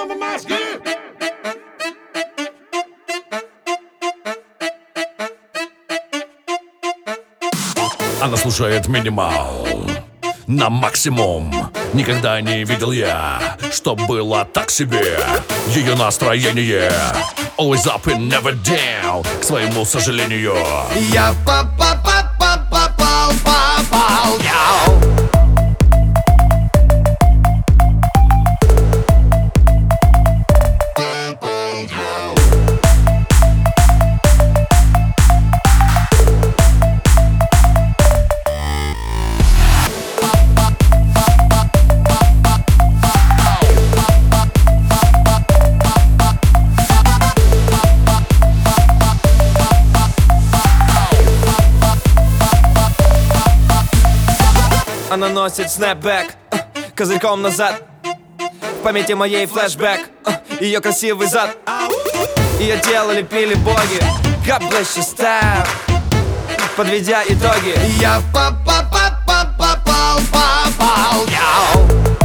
Она слушает минимал на максимум. Никогда не видел я, что было так себе. Ее настроение always up and never down. К своему сожалению, я попал, яу. Она носит снэпбэк, козырьком назад. В памяти моей флешбэк, ее красивый зад. Ее тело лепили боги. God bless your style. Подведя итоги, я попал, яу.